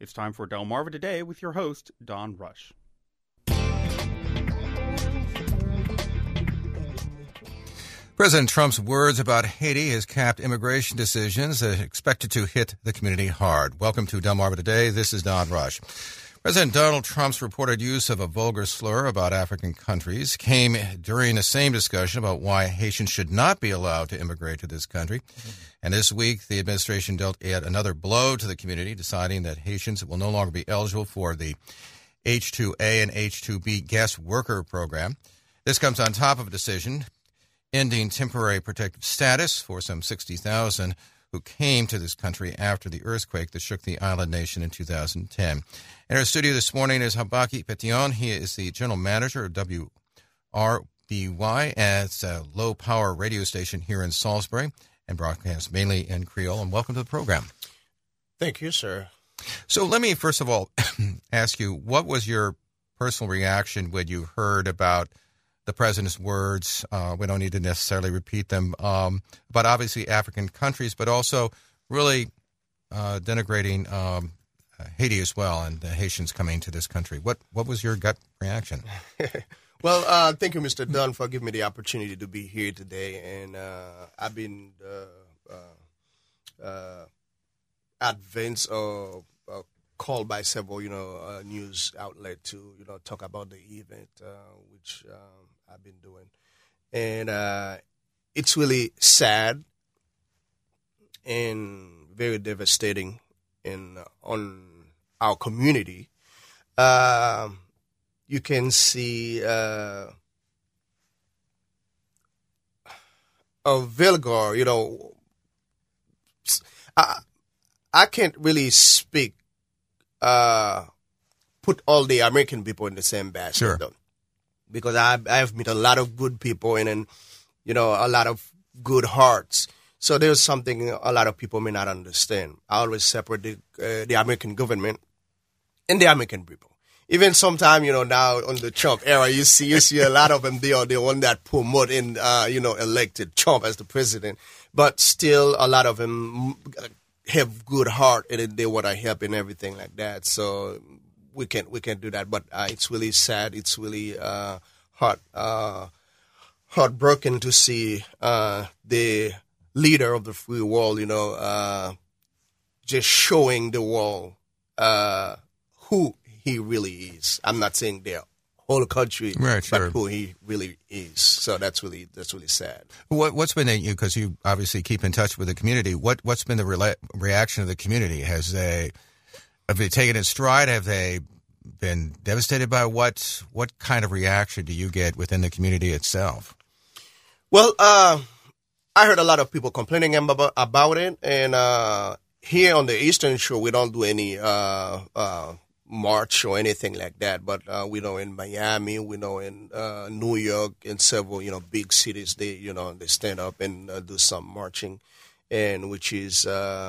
It's time for Delmarva Today with your host, Don Rush. President Trump's words about Haiti has capped immigration decisions expected to hit the community hard. Welcome to Delmarva Today. This is Don Rush. President Donald Trump's reported use of a vulgar slur about African countries came during the same discussion about why Haitians should not be allowed to immigrate to this country. And this week, the administration dealt yet another blow to the community, deciding that Haitians will no longer be eligible for the H-2A and H-2B guest worker program. This comes on top of a decision ending temporary protective status for some 60,000 who came to this country after the earthquake that shook the island nation in 2010. In our studio this morning is Habaki Petion. He is the general manager of WRBY. It's a low-power radio station here in Salisbury and broadcasts mainly in Creole. And welcome to the program. Thank you, sir. So let me, first of all, ask you, what was your personal reaction when you heard about the president's words? We don't need to necessarily repeat them, but obviously African countries, but also really denigrating Haiti as well and the Haitians coming to this country. What was your gut reaction? Well, thank you, Mr. Dunn, for giving me the opportunity to be here today. And I've been advanced or called by several, news outlets to, talk about the event, which I've been doing. And it's really sad and very devastating on our community. You can see a vulgar, I can't really speak, put all the American people in the same basket. Sure. Though, because I've met a lot of good people and a lot of good hearts. So there's something a lot of people may not understand. I always separate the American government and the American people. Even sometimes, now on the Trump era, you see a lot of them. They are the one that promote and elected Trump as the president. But still, a lot of them have good heart and they want to help and everything like that. So we can't do that. But it's really sad. It's really heartbroken to see the leader of the free world, just showing the world who he really is. I'm not saying the whole country, right, sure, but who he really is. So that's really sad. What's been because you obviously keep in touch with the community? What's been the reaction of the community? Have they taken it stride? Have they been devastated by what kind of reaction do you get within the community itself? Well, I heard a lot of people complaining about it, and here on the Eastern Shore, we don't do any march or anything like that. But we know in Miami, we know in New York, in several big cities, they they stand up and do some marching, and which is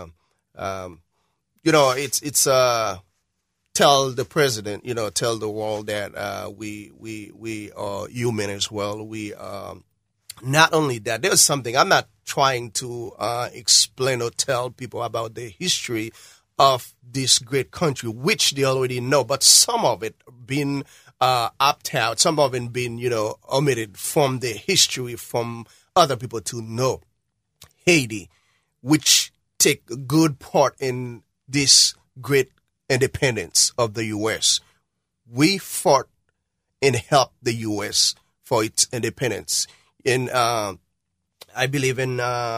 it's tell the president, tell the world that we are human as well. We not only that, there's something I'm not trying to explain or tell people about the history of this great country, which they already know, but some of it been opted out, some of it been omitted from the history from other people to know. Haiti, which take a good part in this great independence of the U.S. We fought and helped the U.S. for its independence. In I believe in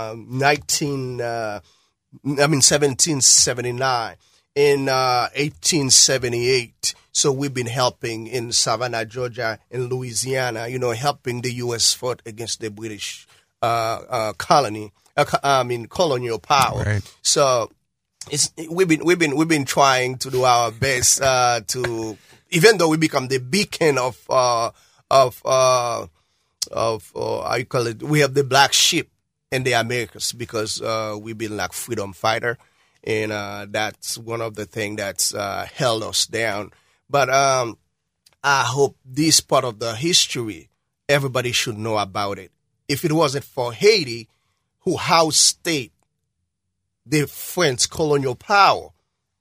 1779, in 1878. So we've been helping in Savannah, Georgia, in Louisiana, helping the U.S. fight against the British colonial power. Right. So we've been trying to do our best to, even though we become the beacon of how you call it, we have the black sheep in the Americas because we've been like freedom fighter, and that's one of the things that's held us down. But I hope this part of the history, everybody should know about it. If it wasn't for Haiti, who housed state, the French colonial power,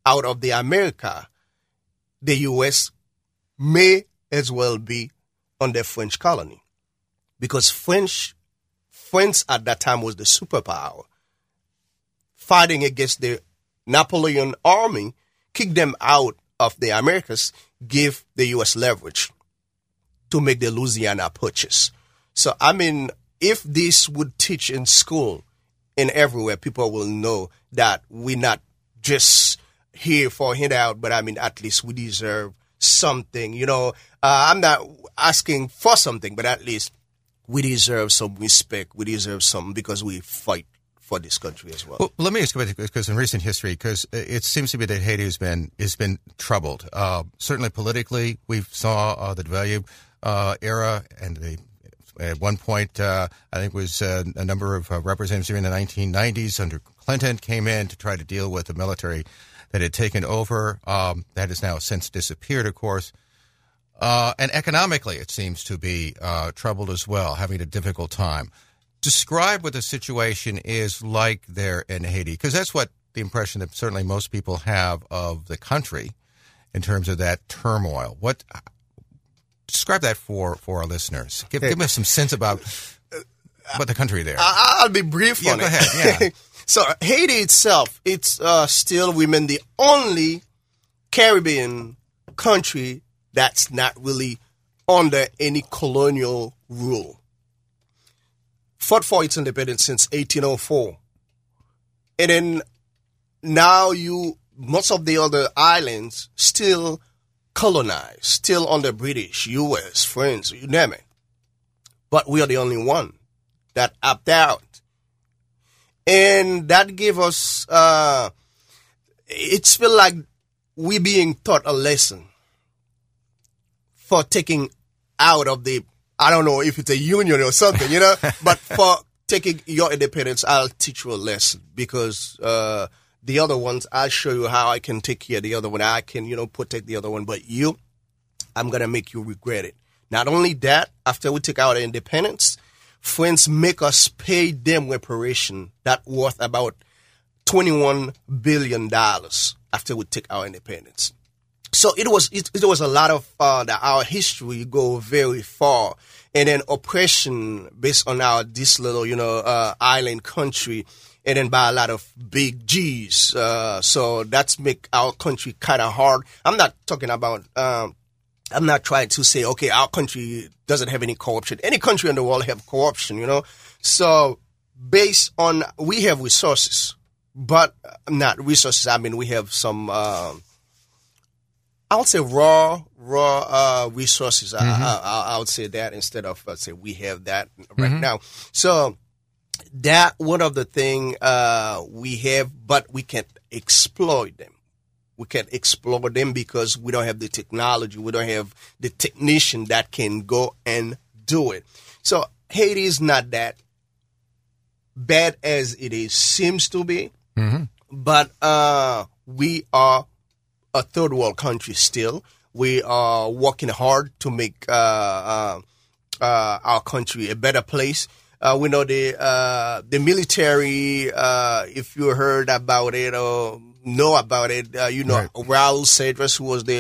out of the America, the U.S. may as well be under French colony. Because France at that time was the superpower. Fighting against the Napoleon army, kick them out of the Americas, give the U.S. leverage to make the Louisiana Purchase. So, I mean, if this would teach in school and everywhere, people will know that we're not just here for a handout, but I mean, at least we deserve something. You know, I'm not asking for something, but at least we deserve some respect. We deserve something because we fight for this country as well. Well, let me ask you about, because in recent history, because it seems to be that Haiti has been troubled. Certainly politically, we saw the Duvalier era, and at one point, I think it was a number of representatives during the 1990s under Clinton came in to try to deal with the military that had taken over. That has now since disappeared, of course. And economically, it seems to be troubled as well, having a difficult time. Describe what the situation is like there in Haiti, because that's what the impression that certainly most people have of the country in terms of that turmoil. Describe that for our listeners. Give me some sense about the country there. I'll be brief on it. Go ahead. Yeah. So Haiti itself, it's still remain the only Caribbean country that's not really under any colonial rule. Fought for its independence since 1804. And then now most of the other islands still colonized, still under British, U.S., France, you name it. But we are the only one that opt out. And that gave us, it's feel like we being taught a lesson for taking out of the, I don't know if it's a union or something, but for taking your independence, I'll teach you a lesson because the other ones, I'll show you how I can take care of the other one. I can, protect the other one. But I'm going to make you regret it. Not only that, after we take our independence, France make us pay them reparation that worth about $21 billion after we take our independence. So it was a lot of our history go very far, and then oppression based on this little island country, and then by a lot of big G's. So that's make our country kind of hard. I'm not talking about. I'm not trying to say okay, our country doesn't have any corruption. Any country in the world have corruption, So based on we have resources, but not resources. I mean we have some. I would say raw resources. I would say that instead of say we have that right now. So that one of the thing we have, but we can't exploit them. We can't explore them because we don't have the technology. We don't have the technician that can go and do it. So Haiti is not that bad as it seems to be, but we are a third world country still. We are working hard to make our country a better place. We know the military, if you heard about it or know about it, right. Raul Cedras, who was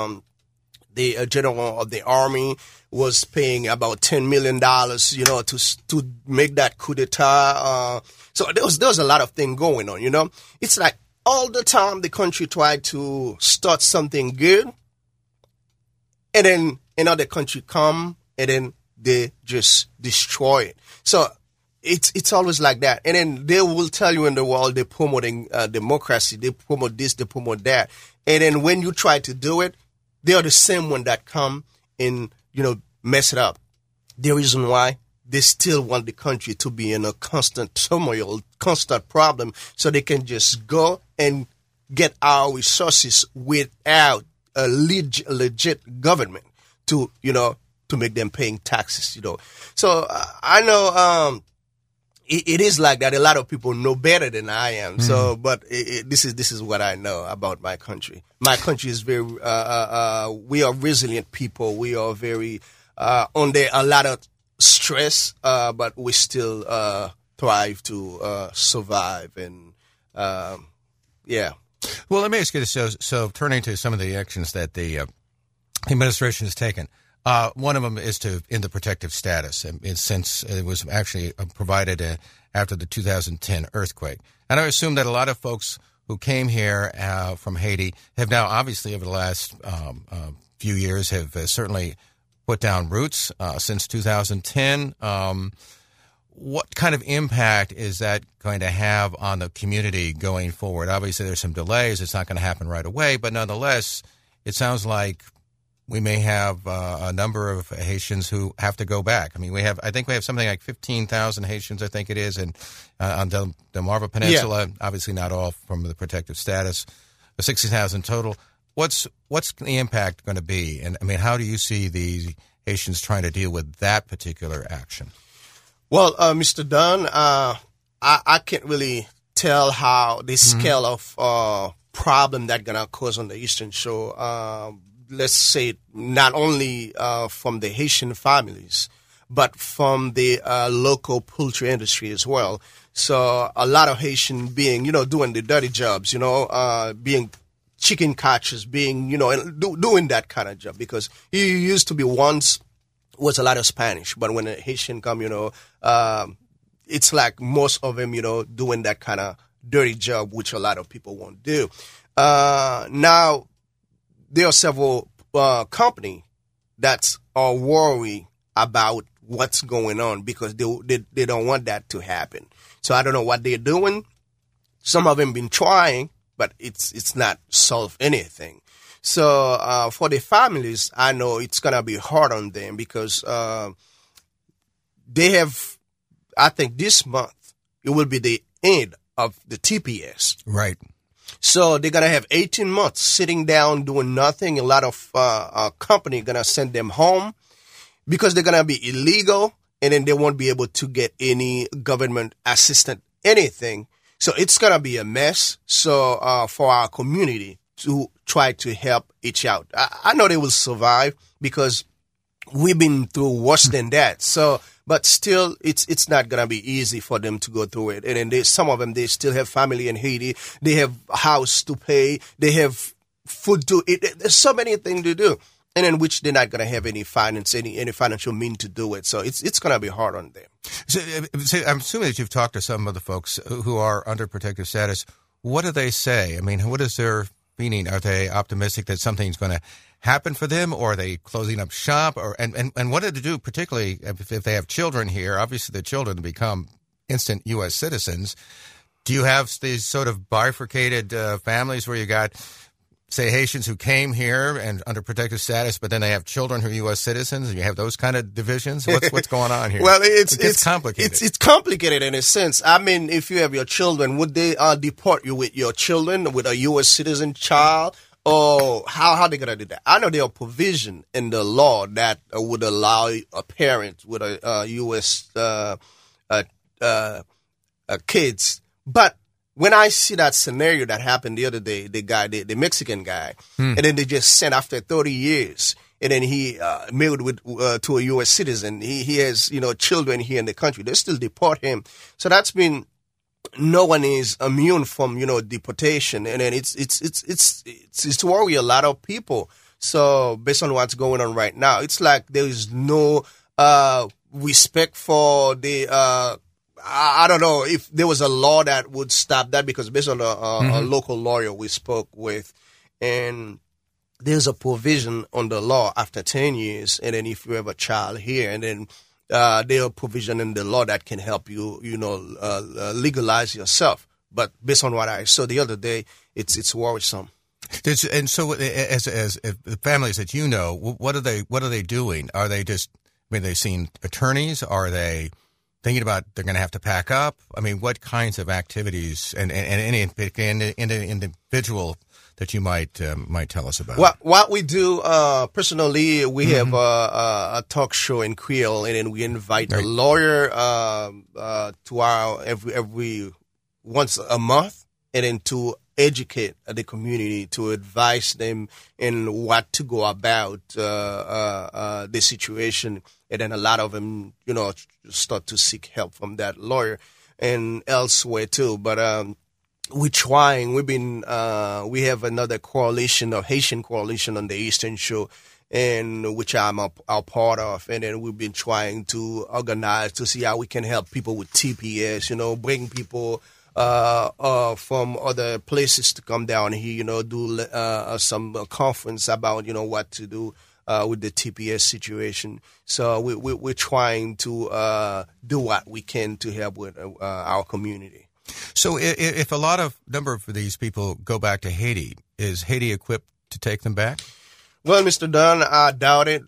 the general of the army, was paying about $10 million, to make that coup d'etat. So there was a lot of things going on, It's like, all the time, the country tried to start something good, and then another country come, and then they just destroy it. So it's always like that. And then they will tell you in the world they're promoting democracy, they promote this, they promote that. And then when you try to do it, they are the same one that come and, mess it up. The reason why they still want the country to be in a constant turmoil, constant problem, so they can just go and get our resources without a legit government to make them paying taxes, So I know it is like that. A lot of people know better than I am. So, but this is what I know about my country. My country is very. We are resilient people. We are very under a lot of stress, but we still thrive to survive. And Well, let me ask you this. So turning to some of the actions that the administration has taken, one of them is to end the protective status, since it was actually provided after the 2010 earthquake. And I assume that a lot of folks who came here from Haiti have now, obviously, over the last few years, have certainly put down roots since 2010. What kind of impact is that going to have on the community going forward? Obviously, there's some delays. It's not going to happen right away. But nonetheless, it sounds like we may have a number of Haitians who have to go back. I mean, I think we have something like 15,000 Haitians, I think it is, on the Delmarva Peninsula. Yeah. Obviously, not all from the protective status. 60,000 total. What's the impact going to be? And I mean, how do you see the Haitians trying to deal with that particular action? Well, Mr. Dunn, I can't really tell how the scale of problem that's going to cause on the Eastern Shore. Let's say not only from the Haitian families, but from the local poultry industry as well. So a lot of Haitian being, doing the dirty jobs, being chicken catchers, being, doing that kind of job, because he used to be once was a lot of Spanish, but when a Haitian come, it's like most of them, doing that kind of dirty job, which a lot of people won't do. Now, there are several companies that are worried about what's going on because they don't want that to happen. So I don't know what they're doing. Some of them been trying, but it's not solved anything. So for the families, I know it's gonna be hard on them because they have. I think this month it will be the end of the TPS. Right. So they're going to have 18 months sitting down doing nothing. A lot of company going to send them home because they're going to be illegal, and then they won't be able to get any government assistance, anything. So it's going to be a mess. So for our community to try to help each out. I know they will survive because we've been through worse than that. So, but still, it's not gonna be easy for them to go through it. And then some of them, they still have family in Haiti. They have a house to pay. They have food to eat. There's so many things to do, and in which they're not gonna have any financial means to do it. So it's gonna be hard on them. So I'm assuming that you've talked to some of the folks who are under protective status. What do they say? I mean, what is their meaning? Are they optimistic that something's going to happen for them, or are they closing up shop? And what did they do, particularly if they have children here? Obviously, the children become instant U.S. citizens. Do you have these sort of bifurcated families where you got, say, Haitians who came here and under protective status, but then they have children who are U.S. citizens, and you have those kind of divisions? What's going on here? Well, it's complicated. It's complicated in a sense. I mean, if you have your children, would they deport you with your children, with a U.S. citizen child? Or how they gonna do that? I know there are provision in the law that would allow a parent with a U.S. Kids, but when I see that scenario that happened the other day, the Mexican guy, and then they just sent after 30 years, and then he married to a U.S. citizen. He has children here in the country. They still deport him. So that's been. No one is immune from deportation, and then it's worry a lot of people. So based on what's going on right now, it's like there is no respect for the. I don't know if there was a law that would stop that, because based on a local lawyer we spoke with, and there's a provision on the law after 10 years, and then if you have a child here, and then. There are provision in the law that can help you, legalize yourself. But based on what I saw the other day, it's worrisome. And so, as the families that you know, what are they doing? Are they just? I mean, they seen attorneys? Are they thinking about they're going to have to pack up? I mean, what kinds of activities and any individual that you might tell us about? What we do personally, we have a talk show in Creole, and then we invite a lawyer to our every once a month, and then to educate the community, to advise them in what to go about the situation, and then a lot of them, start to seek help from that lawyer and elsewhere too. But we're trying. We have another coalition, a Haitian coalition on the Eastern Shore, and which I'm a part of. And then we've been trying to organize to see how we can help people with TPS, bring people from other places to come down here, do some conference about, what to do with the TPS situation. So we're trying to do what we can to help with our community. So if a number of these people go back to Haiti, is Haiti equipped to take them back? Well, Mr. Dunn, I doubt it.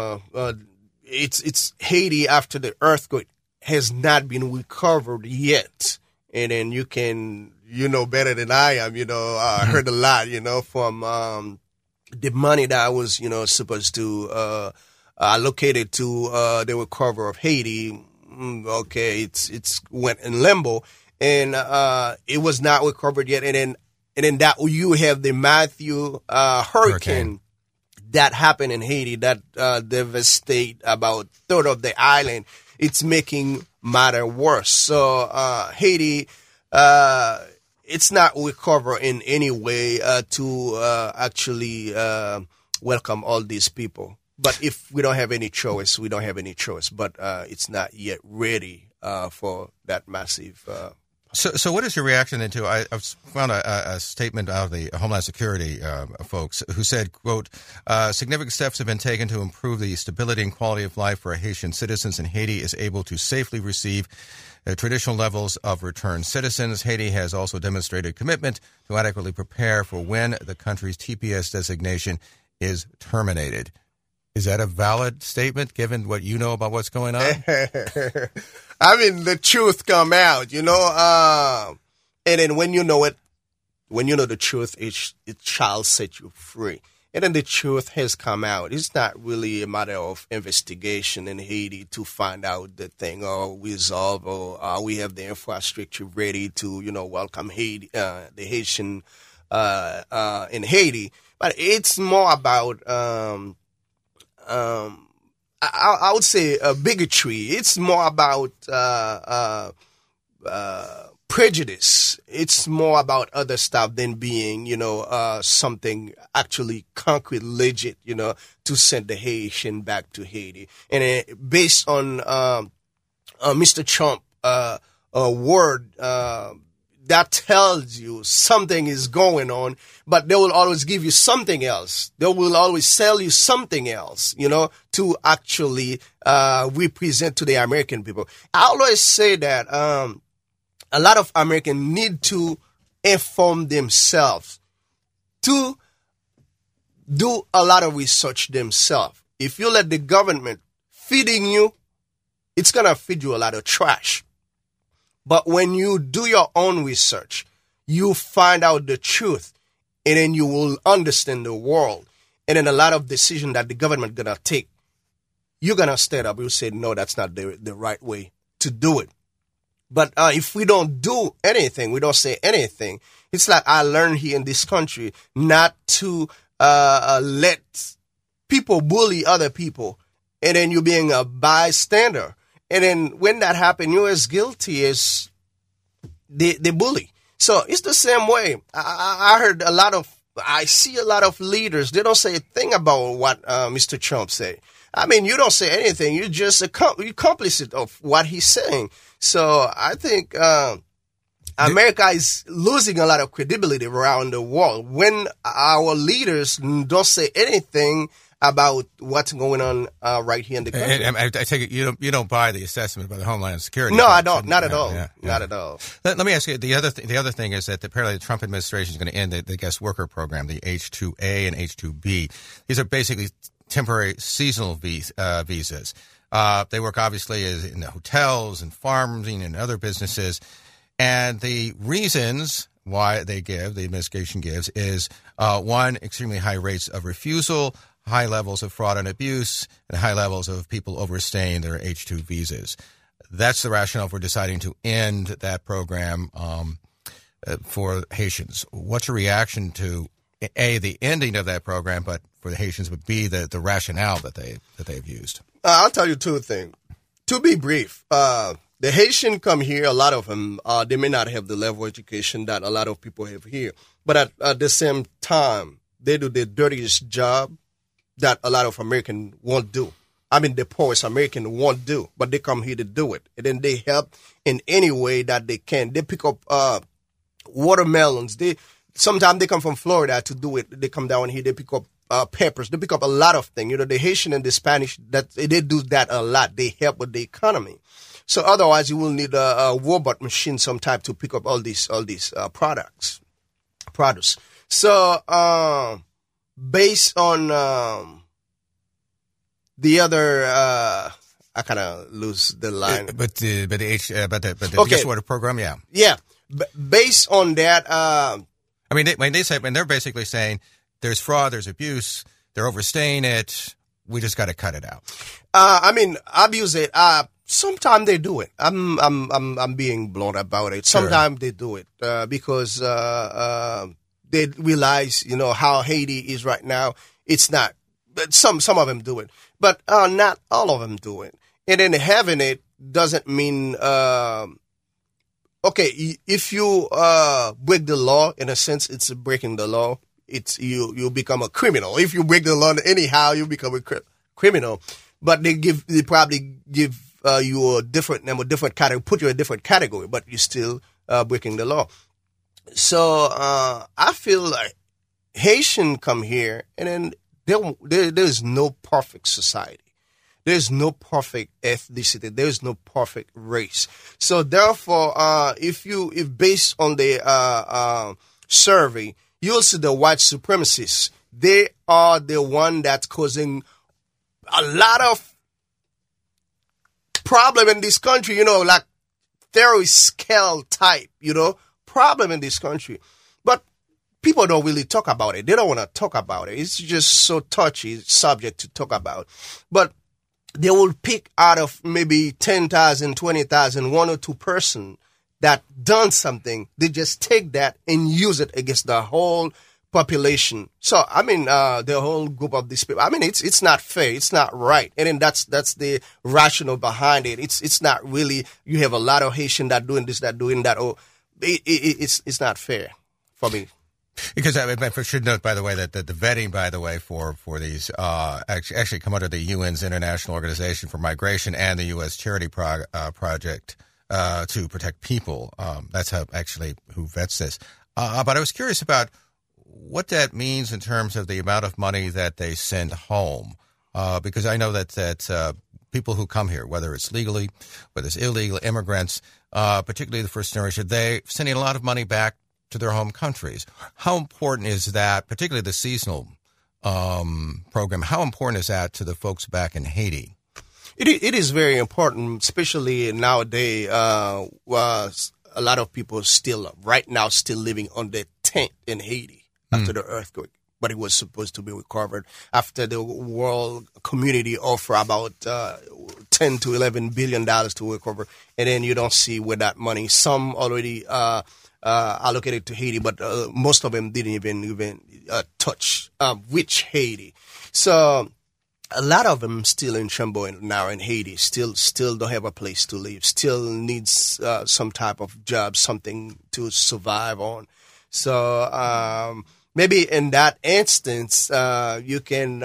It's Haiti after the earthquake has not been recovered yet. And then you know better than I am, I heard a lot, from the money that was, supposed to allocated to the recovery of Haiti. Okay, it's went in limbo, and it was not recovered yet. And then that you have the Matthew hurricane that happened in Haiti that devastate about a third of the island. It's making matter worse. So Haiti, it's not recover in any way to actually welcome all these people. But if we don't have any choice, we don't have any choice. But it's not yet ready for that massive. So what is your reaction then to? I found a statement out of the Homeland Security folks who said, quote, significant steps have been taken to improve the stability and quality of life for Haitian citizens, and Haiti is able to safely receive traditional levels of returned citizens. Haiti has also demonstrated commitment to adequately prepare for when the country's TPS designation is terminated. Is that a valid statement, given what you know about what's going on? I mean, the truth come out, and then when you know it, when you know the truth, it shall set you free. And then the truth has come out. It's not really a matter of investigation in Haiti to find out the thing or resolve, or we have the infrastructure ready to, welcome Haiti, the Haitian in Haiti. But it's more about I would say bigotry. It's more about prejudice. It's more about other stuff than being, something actually concrete, legit, to send the Haitian back to Haiti. And based on Mr. Trump word, that tells you something is going on, but they will always give you something else. They will always sell you something else, to actually represent to the American people. I always say that a lot of Americans need to inform themselves, to do a lot of research themselves. If you let the government feeding you, it's going to feed you a lot of trash. But when you do your own research, you find out the truth, and then you will understand the world. And then a lot of decisions that the government going to take, you're going to stand up. You'll say, no, that's not the right way to do it. But if we don't do anything, we don't say anything, it's like I learned here in this country not to let people bully other people, and then you being a bystander. And then when that happens, you're as guilty as the bully. So it's the same way. I see a lot of leaders, they don't say a thing about what Mr. Trump said. I mean, you don't say anything. You're just complicit of what he's saying. So I think America is losing a lot of credibility around the world when our leaders don't say anything about what's going on right here in the country. And I take it you don't buy the assessment by the Homeland Security. No, I don't. Not at all. Not at all. Let me ask you, the other thing is that apparently the Trump administration is going to end the guest worker program, the H-2A and H-2B. These are basically temporary seasonal visas. They work obviously in the hotels and farming and other businesses. And the reasons why the administration gives is, one, extremely high rates of refusal, high levels of fraud and abuse, and high levels of people overstaying their H-2 visas. That's the rationale for deciding to end that program for Haitians. What's your reaction to, A, the ending of that program, but for the Haitians, but B, the rationale that they've used? I'll tell you two things. To be brief, the The Haitian come here, a lot of them, they may not have the level of education that a lot of people have here. But at the same time, they do the dirtiest job that a lot of Americans won't do. I mean, the poorest American won't do, but they come here to do it. And then they help in any way that they can. They pick up watermelons. Sometimes they come from Florida to do it. They come down here, they pick up peppers. They pick up a lot of things. You know, the Haitian and the Spanish, they do that a lot. They help with the economy. So otherwise, you will need a robot machine sometime to pick up all these products. So based on the other, I kind of lose the line. But the Okay. guest water program, yeah. Yeah, based on that. I mean, when they're basically saying there's fraud, there's abuse, they're overstaying it. We just got to cut it out. I mean, abuse it. Sometimes they do it. I'm being blunt about it. Sometimes they do it because they realize, you know, how Haiti is right now. It's not. But some of them do it, but not all of them do it. And then having it doesn't mean okay. If you break the law, in a sense, it's breaking the law. It's you become a criminal. If you break the law anyhow, you become a criminal. But they probably give you a different name, a different category, put you in a different category, but you're still breaking the law. So I feel like Haitian come here, and then there's no perfect society. There's no perfect ethnicity. There's no perfect race. So therefore, if based on the survey, you'll see the white supremacists. They are the one that's causing a lot of problem in this country, you know, like terrorist scale type, you know, problem in this country. But people don't really talk about it. They don't want to talk about it. It's just so touchy subject to talk about. But they will pick out of maybe 10,000, 20,000, one or two person that done something. They just take that and use it against the whole population. So, I mean, the whole group of these people, I mean, it's not fair. It's not right. And then that's the rationale behind it. It's not really, you have a lot of Haitian that doing this, that doing that. Or it's not fair for me. Because I should note, by the way, that the vetting, by the way, for these actually come under the UN's International Organization for Migration and the U.S. Charity Project to protect people. That's who vets this. But I was curious about what that means in terms of the amount of money that they send home, because I know that people who come here, whether it's legally, whether it's illegal, immigrants, particularly the first generation, they're sending a lot of money back to their home countries. How important is that, particularly the seasonal program, how important is that to the folks back in Haiti? It is very important, especially nowadays. A lot of people right now still living on the tent in Haiti after the earthquake, but it was supposed to be recovered after the world community offer about $10 to $11 billion to recover, and then you don't see where that money. Some already allocated to Haiti, but most of them didn't even touch which Haiti. So a lot of them still in Chambo now in Haiti, still don't have a place to live, still needs some type of job, something to survive on. So maybe in that instance, you can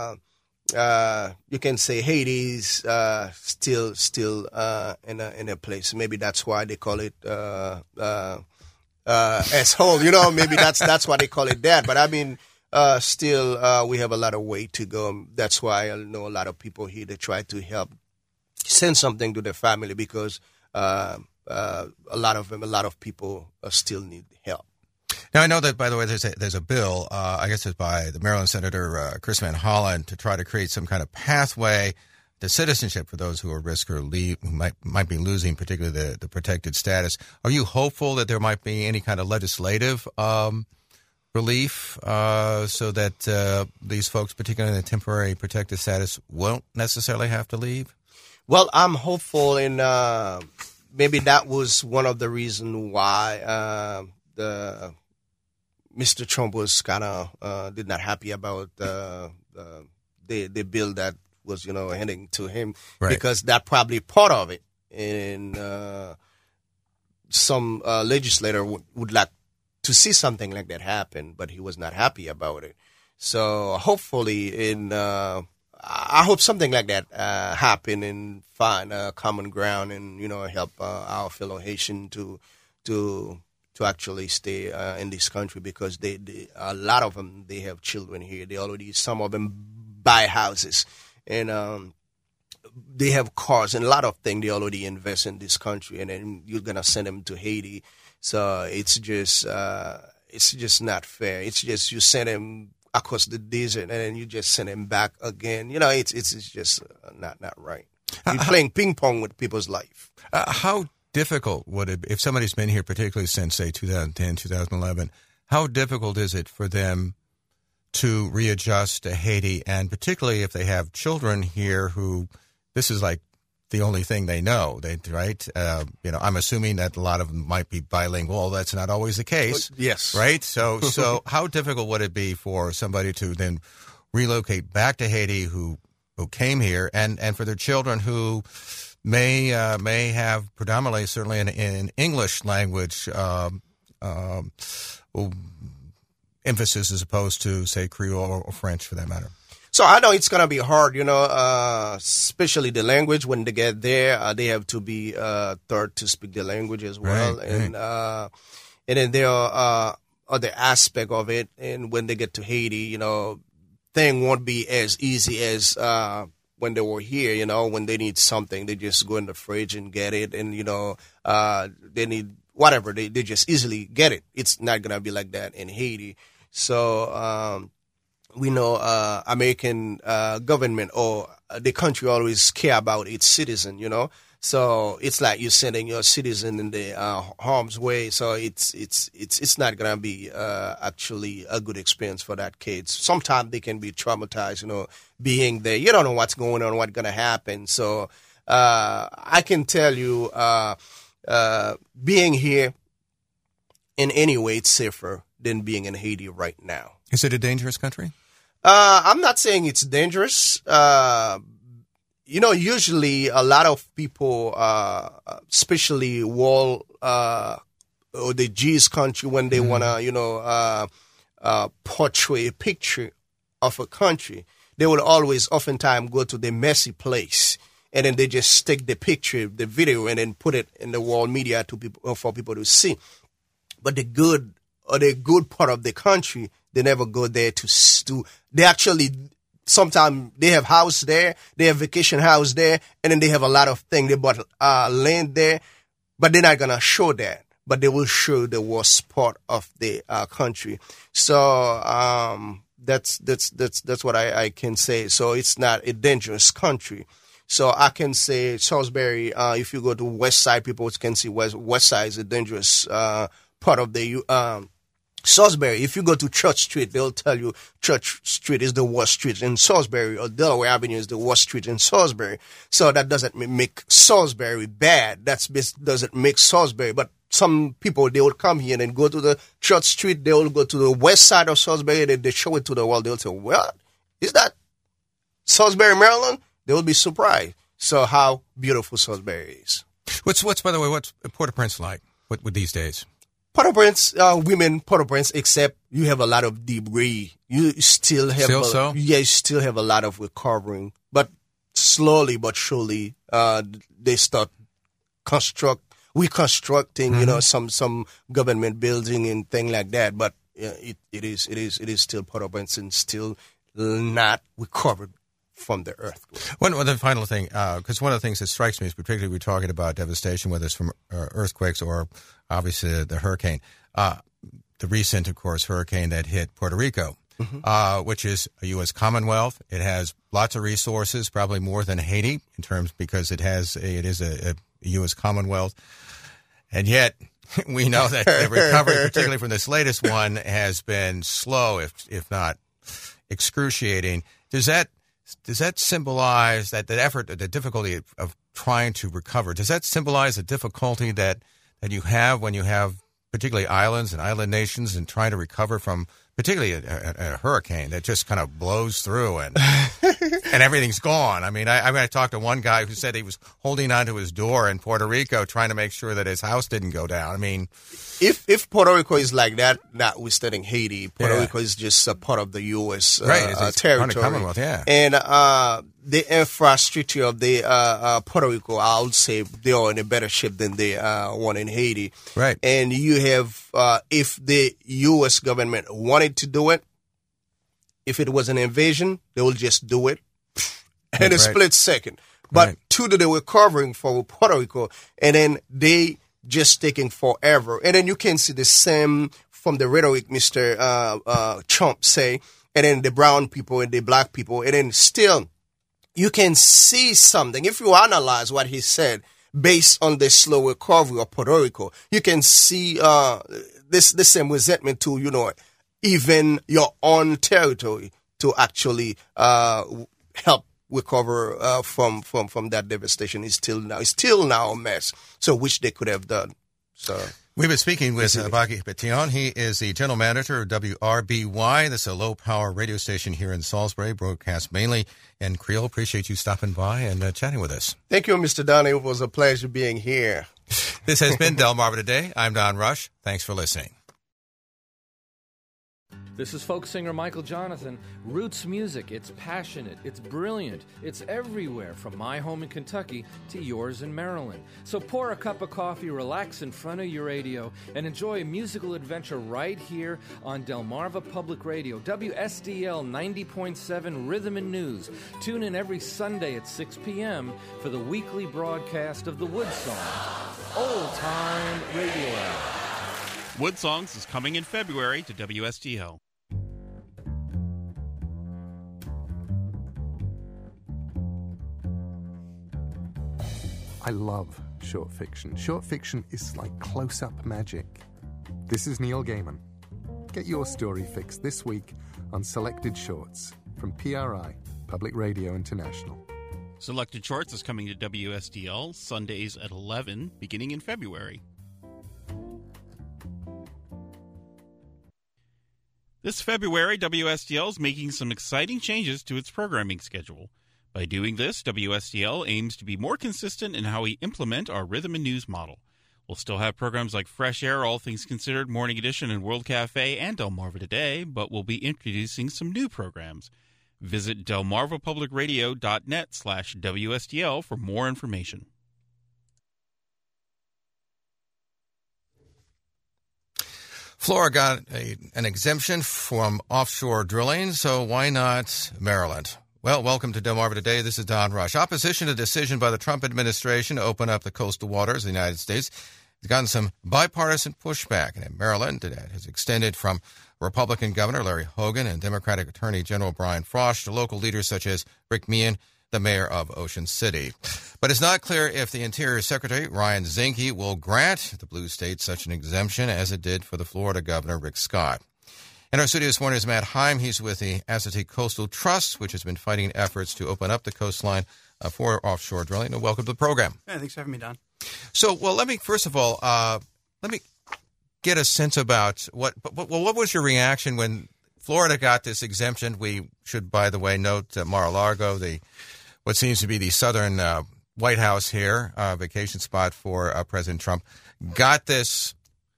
say Haiti's still in a place. Maybe that's why they call it asshole. You know, maybe that's why they call it that. But I mean, still, we have a lot of way to go. That's why I know a lot of people here that try to help send something to their family because a lot of people still need help. Now, I know that, by the way, there's a bill, I guess it's by the Maryland Senator Chris Van Hollen, to try to create some kind of pathway to citizenship for those who are at risk or who might be losing, particularly the protected status. Are you hopeful that there might be any kind of legislative relief so that these folks, particularly in the temporary protected status, won't necessarily have to leave? Well, I'm hopeful, and maybe that was one of the reasons why Mr. Trump was kind of did not happy about the bill that was, handing to him, right, because that probably part of it. and some legislator would like to see something like that happen, but he was not happy about it. So hopefully, I hope something like that happen and find a common ground and help our fellow Haitian to actually stay in this country, because they a lot of them, they have children here. Some of them buy houses and they have cars and a lot of things. They already invest in this country, and then you're gonna send them to Haiti. So it's just not fair. It's just you send them across the desert and then you just send them back again. It's just not right. You're playing ping pong with people's life. How difficult would it be, if somebody's been here, particularly since, say, 2010, 2011, how difficult is it for them to readjust to Haiti, and particularly if they have children here who this is like the only thing they know, right? I'm assuming that a lot of them might be bilingual. That's not always the case. Yes. Right? So how difficult would it be for somebody to then relocate back to Haiti who came here, and for their children who may have predominantly, certainly in English language emphasis as opposed to, say, Creole or French for that matter? So I know it's going to be hard, especially the language. When they get there, they have to be taught to speak the language as well. Right, and then there are other aspect of it. And when they get to Haiti, thing won't be as easy as when they were here. When they need something, they just go in the fridge and get it. And, they need whatever, they just easily get it. It's not going to be like that in Haiti. So we know American government or the country always care about its citizen, So it's like you're sending your citizen in the harm's way. So it's not gonna be actually a good experience for that kid. Sometimes they can be traumatized, being there. You don't know what's going on, what's gonna happen. So I can tell you, being here in any way, it's safer than being in Haiti right now. Is it a dangerous country? I'm not saying it's dangerous. Usually a lot of people, especially or the G's country, when they want to, portray a picture of a country, they will always oftentimes go to the messy place. And then they just stick the picture, the video, and then put it in the world media for people to see. But the good part of the country, they never go there they actually, sometimes they have house there, they have vacation house there, and then they have a lot of things. They bought land there, but they're not going to show that. But they will show the worst part of the country. So that's what I can say. So it's not a dangerous country. So I can say Salisbury, if you go to West Side, people can see West Side is a dangerous part of the Salisbury. If you go to Church Street, they'll tell you Church Street is the worst street in Salisbury, or Delaware Avenue is the worst street in Salisbury. So that doesn't make Salisbury bad. That doesn't make Salisbury. But some people, they will come here and then go to the Church Street. They will go to the west side of Salisbury, and they show it to the world. They'll say, well, is that Salisbury, Maryland? They will be surprised. So how beautiful Salisbury is. What's by the way, what's Port-au-Prince like with these days? Port-au-Prince, Port-au-Prince, except you have a lot of debris. You still have you still have a lot of recovering, but slowly but surely, they start reconstructing, some government building and thing like that. But it is still Port-au-Prince and still not recovered from the earthquake. One other final thing, because one of the things that strikes me is particularly we're talking about devastation, whether it's from earthquakes or obviously the hurricane. The recent, of course, hurricane that hit Puerto Rico, which is a U.S. Commonwealth. It has lots of resources, probably more than Haiti in terms because it is a U.S. Commonwealth. And yet we know that the recovery, particularly from this latest one, has been slow, if not excruciating. Does that symbolize that effort, the difficulty of trying to recover? Does that symbolize the difficulty that you have when you have particularly islands and island nations and trying to recover from particularly a hurricane that just kind of blows through and and everything's gone. I mean, I talked to one guy who said he was holding onto his door in Puerto Rico trying to make sure that his house didn't go down. I mean, if Puerto Rico is like that, notwithstanding Haiti, Puerto Rico is just a part of the U.S. It's territory. Commonwealth, yeah. And the infrastructure of the Puerto Rico, I would say they are in a better shape than the one in Haiti. Right. And you have, if the U.S. government wanted to do it, if it was an invasion, they will just do it in a split second. But to do the recovering for Puerto Rico, and then they just taking forever. And then you can see the same from the rhetoric Mr. Trump say, and then the brown people and the black people, and then still you can see something. If you analyze what he said based on the slow recovery of Puerto Rico, you can see this same resentment to, even your own territory to actually help recover from that devastation is still now a mess. So which they could have done. So we've been speaking with Baki Petion. He is the general manager of WRBY. This is a low-power radio station here in Salisbury, broadcast mainly in Creole. Appreciate you stopping by and chatting with us. Thank you, Mr. Don. It was a pleasure being here. This has been Delmarva Today. I'm Don Rush. Thanks for listening. This is folk singer Michael Jonathan. Roots music, it's passionate, it's brilliant, it's everywhere from my home in Kentucky to yours in Maryland. So pour a cup of coffee, relax in front of your radio, and enjoy a musical adventure right here on Delmarva Public Radio, WSDL 90.7 Rhythm and News. Tune in every Sunday at 6 p.m. for the weekly broadcast of the Wood Songs, Old Time Radio Hour. Wood Songs is coming in February to WSDL. I love short fiction. Short fiction is like close-up magic. This is Neil Gaiman. Get your story fixed this week on Selected Shorts from PRI, Public Radio International. Selected Shorts is coming to WSDL Sundays at 11, beginning in February. This February, WSDL is making some exciting changes to its programming schedule. By doing this, WSDL aims to be more consistent in how we implement our rhythm and news model. We'll still have programs like Fresh Air, All Things Considered, Morning Edition, and World Cafe, and Delmarva Today, but we'll be introducing some new programs. Visit delmarvapublicradio.net/WSDL for more information. Florida got an exemption from offshore drilling, so why not Maryland? Well, welcome to Delmarva Today. This is Don Rush. Opposition to decision by the Trump administration to open up the coastal waters of the United States has gotten some bipartisan pushback. And in Maryland, that has extended from Republican Governor Larry Hogan and Democratic Attorney General Brian Frost to local leaders such as Rick Meehan, the mayor of Ocean City. But it's not clear if the Interior Secretary, Ryan Zinke, will grant the blue state such an exemption as it did for the Florida Governor, Rick Scott. In our studio this morning is Matt Heim. He's with the Assateague Coastal Trust, which has been fighting efforts to open up the coastline for offshore drilling. And welcome to the program. Yeah, thanks for having me, Don. So, well, let me, first of all, let me get a sense about what was your reaction when Florida got this exemption? We should, by the way, note Mar-a-Lago, what seems to be the southern White House here, vacation spot for President Trump, got this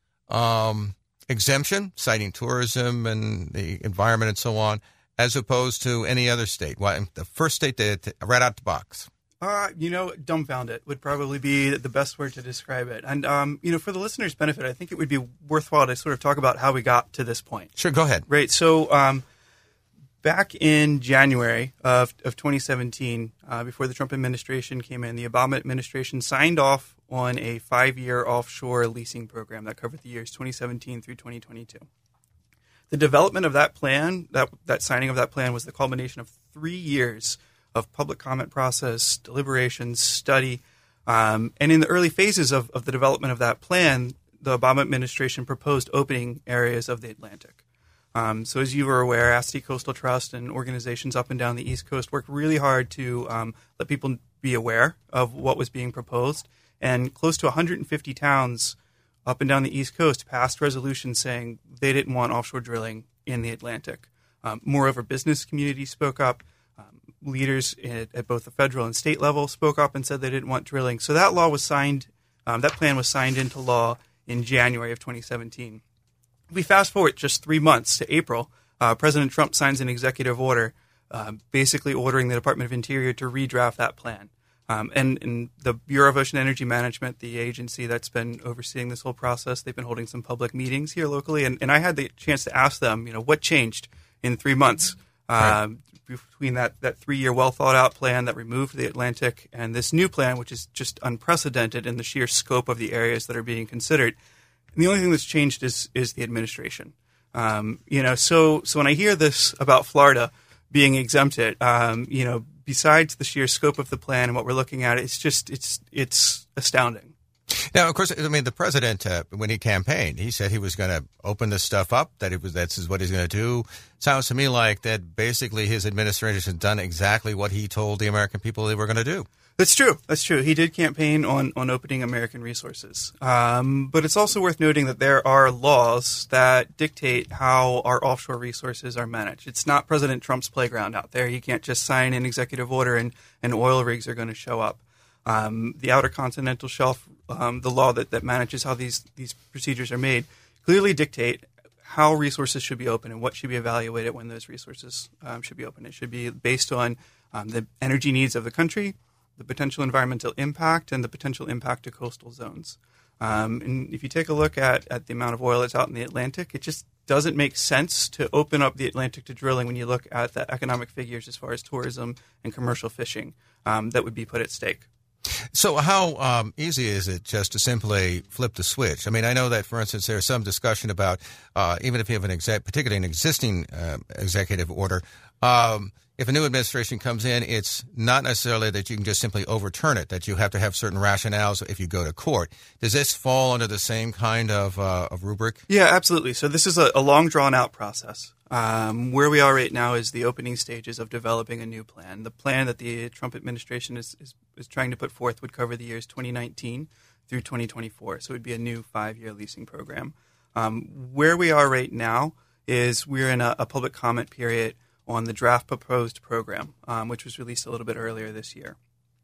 exemption, citing tourism and the environment and so on, as opposed to any other state. Well, the first state that right out the box. Dumbfounded would probably be the best word to describe it. And, for the listeners' benefit, I think it would be worthwhile to sort of talk about how we got to this point. Sure, go ahead. Right. So back in January of 2017, before the Trump administration came in, the Obama administration signed off on a 5-year offshore leasing program that covered the years 2017 through 2022. The development of that plan, that signing of that plan, was the culmination of 3 years of public comment process, deliberations, study, and in the early phases of the development of that plan, the Obama administration proposed opening areas of the Atlantic. So as you were aware, Assateague Coastal Trust and organizations up and down the East Coast worked really hard to let people be aware of what was being proposed. And close to 150 towns up and down the East Coast passed resolutions saying they didn't want offshore drilling in the Atlantic. Moreover, business community spoke up. Leaders at both the federal and state level spoke up and said they didn't want drilling. So that law was signed. That plan was signed into law in January of 2017. We fast forward just 3 months to April. President Trump signs an executive order basically ordering the Department of Interior to redraft that plan. And the Bureau of Ocean Energy Management, the agency that's been overseeing this whole process, they've been holding some public meetings here locally. And I had the chance to ask them, what changed in 3 months between that 3-year well-thought-out plan that removed the Atlantic and this new plan, which is just unprecedented in the sheer scope of the areas that are being considered. And the only thing that's changed is the administration. So when I hear this about Florida being exempted, besides the sheer scope of the plan and what we're looking at, it's astounding. Now, of course, the president, when he campaigned, he said he was going to open this stuff up, this is what he's going to do. Sounds to me like that basically his administration has done exactly what he told the American people they were going to do. That's true. He did campaign on opening American resources. But it's also worth noting that there are laws that dictate how our offshore resources are managed. It's not President Trump's playground out there. He can't just sign an executive order and oil rigs are going to show up. The Outer Continental Shelf, the law that manages how these procedures are made, clearly dictate how resources should be open and what should be evaluated when those resources should be open. It should be based on the energy needs of the country, the potential environmental impact, and the potential impact to coastal zones. And if you take a look at the amount of oil that's out in the Atlantic, it just doesn't make sense to open up the Atlantic to drilling when you look at the economic figures as far as tourism and commercial fishing that would be put at stake. So how easy is it just to simply flip the switch? I mean, I know that, for instance, there's some discussion about even if you have particularly an existing executive order, if a new administration comes in, it's not necessarily that you can just simply overturn it, that you have to have certain rationales if you go to court. Does this fall under the same kind of rubric? Yeah, absolutely. So this is a long, drawn-out process. Where we are right now is the opening stages of developing a new plan. The plan that the Trump administration is trying to put forth would cover the years 2019 through 2024. So it would be a new 5-year leasing program. Where we are right now is we're in a public comment period on the draft proposed program, which was released a little bit earlier this year.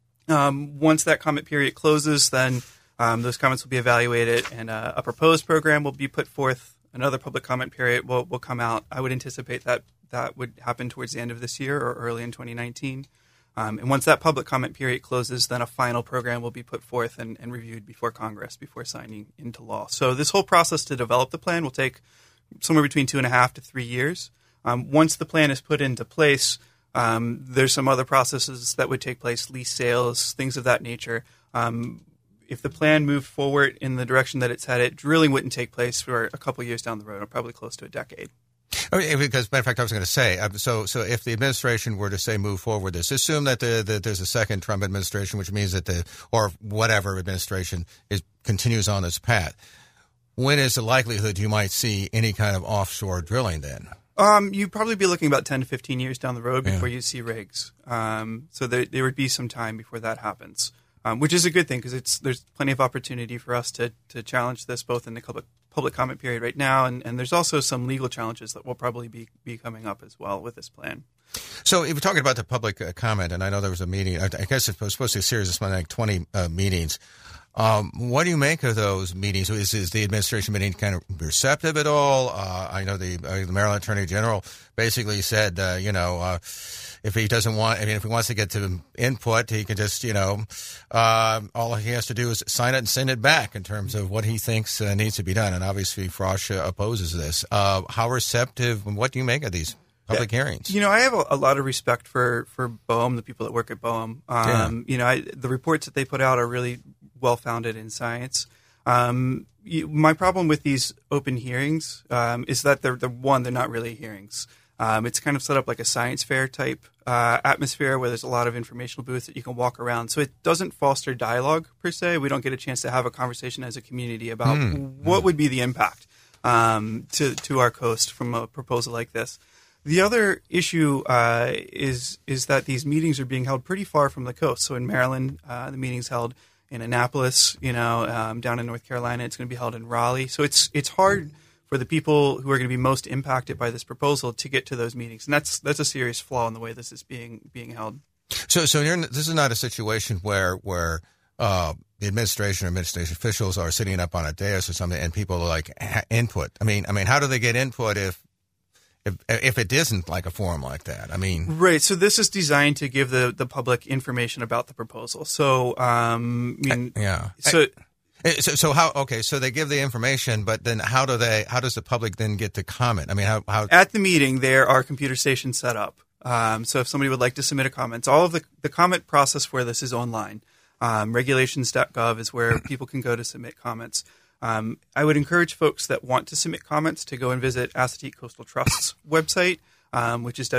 Once that comment period closes, then those comments will be evaluated and a proposed program will be put forth. Another public comment period will come out. I would anticipate that would happen towards the end of this year or early in 2019. And once that public comment period closes, then a final program will be put forth and reviewed before Congress before signing into law. So this whole process to develop the plan will take somewhere between 2.5 to 3 years. Once the plan is put into place, there's some other processes that would take place, lease sales, things of that nature. If the plan moved forward in the direction that it's headed, drilling wouldn't take place for a couple of years down the road, or probably close to a decade. Okay, because, matter of fact, I was going to say, so if the administration were to say move forward this, assume that there's a second Trump administration, which means that or whatever administration continues on this path. When is the likelihood you might see any kind of offshore drilling then? You'd probably be looking about 10 to 15 years down the road before you see rigs. So there would be some time before that happens, which is a good thing because there's plenty of opportunity for us to challenge this both in the public comment period right now, and there's also some legal challenges that will probably be coming up as well with this plan. So if we're talking about the public comment, and I know there was a meeting, I guess it was supposed to be a series of something like 20 meetings. What do you make of those meetings? Is the administration been kind of receptive at all? I know the Maryland Attorney General basically said, if he doesn't want, if he wants to get to input, he can just, all he has to do is sign it and send it back in terms of what he thinks needs to be done. And obviously, Frosch opposes this. How receptive? What do you make of these public hearings? I have a lot of respect for BOEM, the people that work at BOEM. The reports that they put out are really well-founded in science. My problem with these open hearings is that they're not really hearings. It's kind of set up like a science fair type atmosphere where there's a lot of informational booths that you can walk around. So it doesn't foster dialogue per se. We don't get a chance to have a conversation as a community about what would be the impact to our coast from a proposal like this. The other issue is that these meetings are being held pretty far from the coast. So in Maryland, the meeting's held in Annapolis, down in North Carolina. It's going to be held in Raleigh. So it's hard for the people who are going to be most impacted by this proposal to get to those meetings. And that's a serious flaw in the way this is being held. So this is not a situation where the administration or administration officials are sitting up on a dais or something and people like input. I mean, how do they get input if it isn't like a forum like that? I mean, right. So this is designed to give the public information about the proposal. So So how? Okay, so they give the information, but then how does the public then get to comment? I mean, how? At the meeting, there are computer stations set up. So if somebody would like to submit a comment, all of the comment process for this is online. Regulations.gov is where people can go to submit comments. I would encourage folks that want to submit comments to go and visit Assateague Coastal Trust's website, which is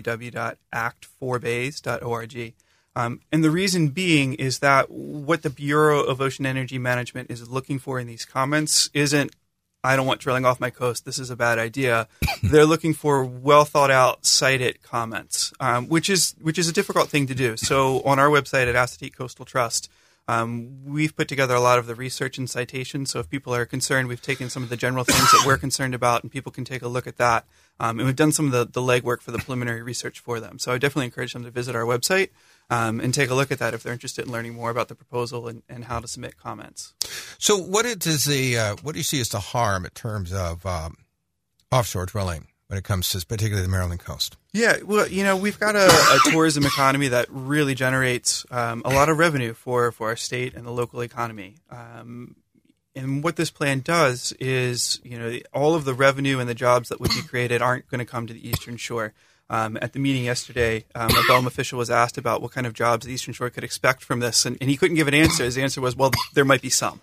www.act4bays.org. And the reason being is that what the Bureau of Ocean Energy Management is looking for in these comments isn't, I don't want drilling off my coast, this is a bad idea. They're looking for well thought out, cited comments, which is a difficult thing to do. So on our website at Assateague Coastal Trust, we've put together a lot of the research and citations. So if people are concerned, we've taken some of the general things that we're concerned about, and people can take a look at that. And we've done some of the legwork for the preliminary research for them. So I definitely encourage them to visit our website and take a look at that if they're interested in learning more about the proposal and how to submit comments. So what do you see as the harm in terms of offshore drilling when it comes to particularly the Maryland coast? Yeah, well, we've got a tourism economy that really generates a lot of revenue for our state and the local economy. And what this plan does is, all of the revenue and the jobs that would be created aren't going to come to the Eastern Shore. At the meeting yesterday, a BELM official was asked about what kind of jobs the Eastern Shore could expect from this, and he couldn't give an answer. His answer was, well, there might be some.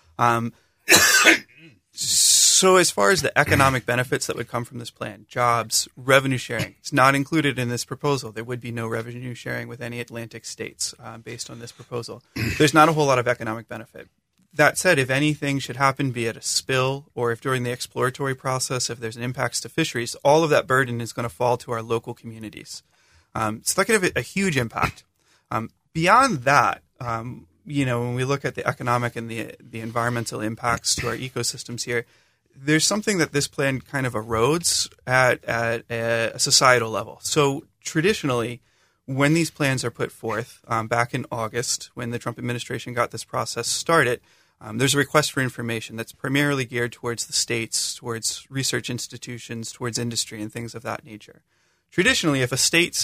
So as far as the economic benefits that would come from this plan, jobs, revenue sharing, it's not included in this proposal. There would be no revenue sharing with any Atlantic states based on this proposal. There's not a whole lot of economic benefit. That said, if anything should happen, be it a spill or if during the exploratory process, if there's an impacts to fisheries, all of that burden is going to fall to our local communities. So that could have a huge impact. Beyond that, when we look at the economic and the environmental impacts to our ecosystems here, there's something that this plan kind of erodes at a societal level. So traditionally, when these plans are put forth, back in August, when the Trump administration got this process started, there's a request for information that's primarily geared towards the states, towards research institutions, towards industry and things of that nature. Traditionally, if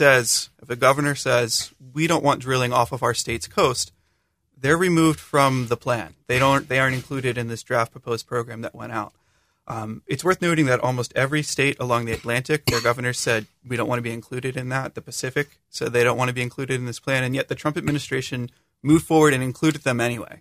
a governor says, we don't want drilling off of our state's coast, they're removed from the plan. They aren't included in this draft proposed program that went out. It's worth noting that almost every state along the Atlantic, their governors said, we don't want to be included in that. The Pacific said they don't want to be included in this plan. And yet the Trump administration moved forward and included them anyway,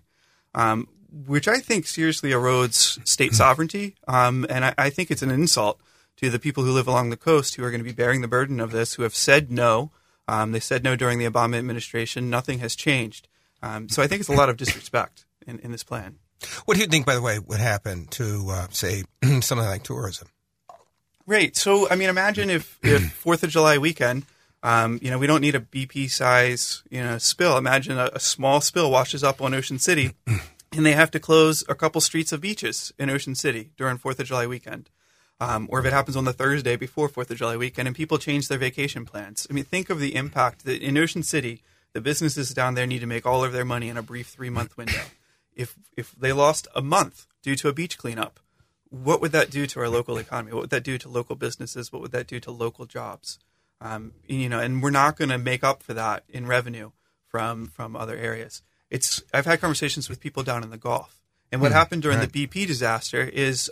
which I think seriously erodes state sovereignty. And I think it's an insult to the people who live along the coast who are going to be bearing the burden of this, who have said no. They said no during the Obama administration. Nothing has changed. So I think it's a lot of disrespect in this plan. What do you think, by the way, would happen to, say, something like tourism? Right. So, I mean, imagine if 4th of July weekend, we don't need a BP size, spill. Imagine a small spill washes up on Ocean City and they have to close a couple streets of beaches in Ocean City during 4th of July weekend. Or if it happens on the Thursday before 4th of July weekend and people change their vacation plans. I mean, think of the impact that in Ocean City, the businesses down there need to make all of their money in a brief 3-month window. If they lost a month due to a beach cleanup, what would that do to our local economy? What would that do to local businesses? What would that do to local jobs? And we're not going to make up for that in revenue from other areas. I've had conversations with people down in the Gulf, and what happened during the BP disaster is,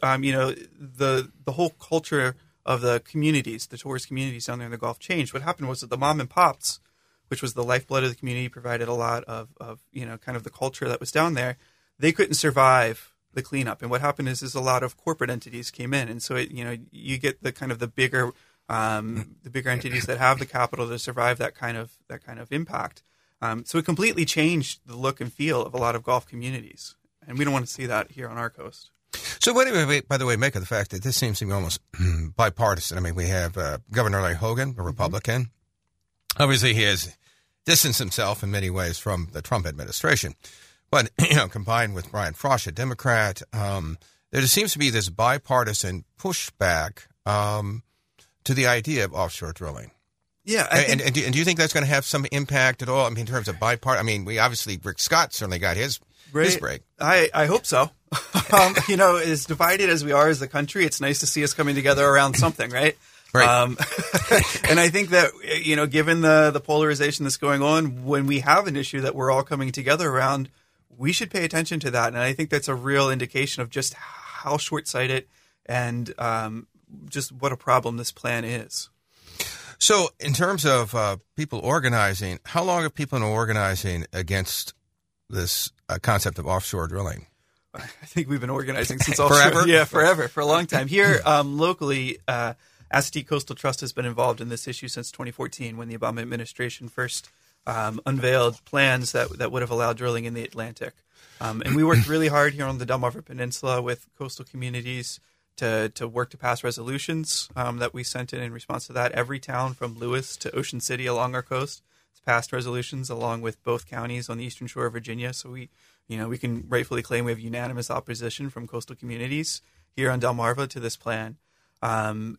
the whole culture of the communities, the tourist communities down there in the Gulf changed. What happened was that the mom and pops, which was the lifeblood of the community, provided a lot of kind of the culture that was down there. They couldn't survive the cleanup, and what happened is a lot of corporate entities came in, and so you get the kind of the bigger entities that have the capital to survive that kind of impact. So it completely changed the look and feel of a lot of Gulf communities, and we don't want to see that here on our coast. So what do you, by the way, make of the fact that this seems to be almost bipartisan? I mean, we have Governor Larry Hogan, a Republican. Mm-hmm. Obviously, he has distanced himself in many ways from the Trump administration. But, combined with Brian Frosch, a Democrat, there seems to be this bipartisan pushback to the idea of offshore drilling. Yeah, and do you think that's going to have some impact at all? I mean, in terms of bipartisan, I mean, we obviously, Rick Scott certainly got his break. I hope so. As divided as we are as a country, it's nice to see us coming together around something, right? Right. And I think that, given the polarization that's going on, when we have an issue that we're all coming together around, we should pay attention to that. And I think that's a real indication of just how short-sighted and just what a problem this plan is. So in terms of people organizing, how long have people been organizing against this concept of offshore drilling? I think we've been organizing since forever. Yeah, forever, for a long time. Here locally, Assateague Coastal Trust has been involved in this issue since 2014, when the Obama administration first unveiled plans that would have allowed drilling in the Atlantic. And we worked really hard here on the Delmarva Peninsula with coastal communities to work to pass resolutions that we sent in response to that. Every town from Lewis to Ocean City along our coast has passed resolutions, along with both counties on the eastern shore of Virginia. So we can rightfully claim we have unanimous opposition from coastal communities here on Delmarva to this plan. The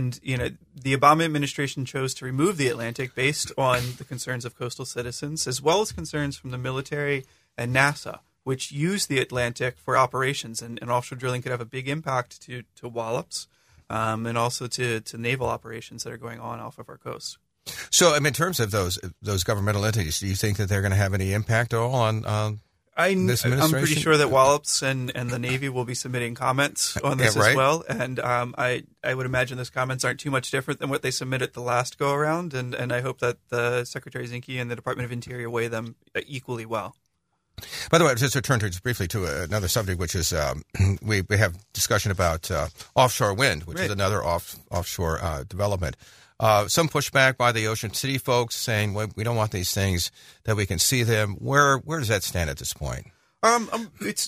Obama administration chose to remove the Atlantic based on the concerns of coastal citizens, as well as concerns from the military and NASA, which use the Atlantic for operations, and offshore drilling could have a big impact to wallops and also to naval operations that are going on off of our coast. So, in terms of those governmental entities, do you think that they're going to have any impact at all on this administration? I'm pretty sure that Wallops and the Navy will be submitting comments on this as well. And I would imagine those comments aren't too much different than what they submitted the last go-around. And I hope that the Secretary Zinke and the Department of Interior weigh them equally well. By the way, just to turn just briefly to another subject, which is we have discussion about offshore wind, which is another offshore development. Some pushback by the Ocean City folks saying, well, we don't want these things, that we can see them. Where does that stand at this point? It's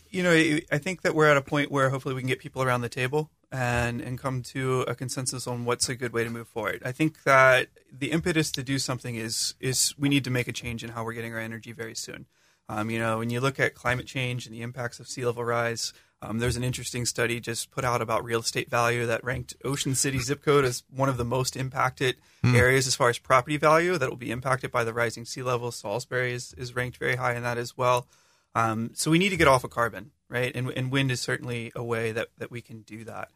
I think that we're at a point where hopefully we can get people around the table and come to a consensus on what's a good way to move forward. I think that the impetus to do something is we need to make a change in how we're getting our energy very soon. When you look at climate change and the impacts of sea level rise, there's an interesting study just put out about real estate value that ranked Ocean City zip code as one of the most impacted areas as far as property value that will be impacted by the rising sea levels. Salisbury is ranked very high in that as well. So we need to get off of carbon, right? And wind is certainly a way that we can do that.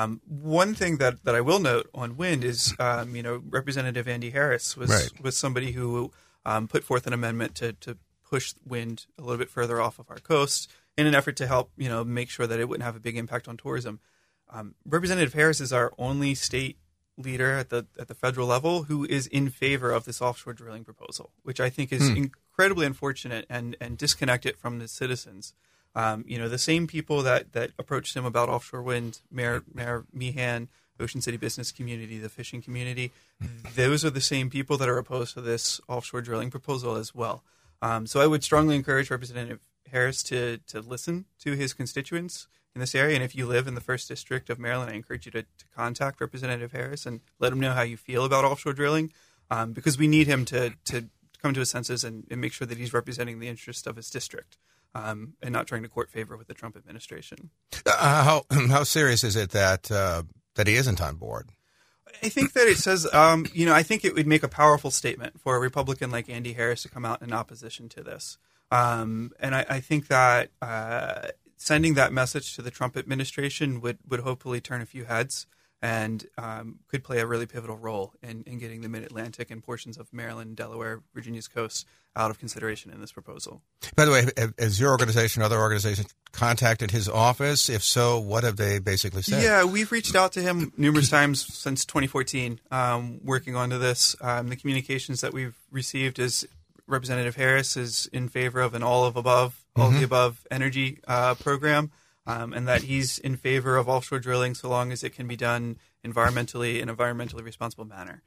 One thing that I will note on wind is, Representative Andy Harris was somebody who put forth an amendment to push wind a little bit further off of our coast in an effort to help, make sure that it wouldn't have a big impact on tourism. Representative Harris is our only state leader at the federal level who is in favor of this offshore drilling proposal, which I think is incredibly unfortunate and disconnected from the citizens. The same people that approached him about offshore wind, Mayor Meehan, Ocean City business community, the fishing community, those are the same people that are opposed to this offshore drilling proposal as well. So I would strongly encourage Representative Harris to listen to his constituents in this area. And if you live in the 1st District of Maryland, I encourage you to contact Representative Harris and let him know how you feel about offshore drilling, because we need him to come to his senses and make sure that he's representing the interest of his district and not trying to court favor with the Trump administration. How serious is it that he isn't on board? I think that it says, I think it would make a powerful statement for a Republican like Andy Harris to come out in opposition to this. And I think that sending that message to the Trump administration would hopefully turn a few heads and could play a really pivotal role in getting the Mid-Atlantic and portions of Maryland, Delaware, Virginia's coast out of consideration in this proposal. By the way, has your organization, other organizations, contacted his office? If so, what have they basically said? Yeah, we've reached out to him numerous times since 2014, working onto this. The communications that we've received is Representative Harris is in favor of an all of the above energy program, and that he's in favor of offshore drilling so long as it can be done in an environmentally responsible manner.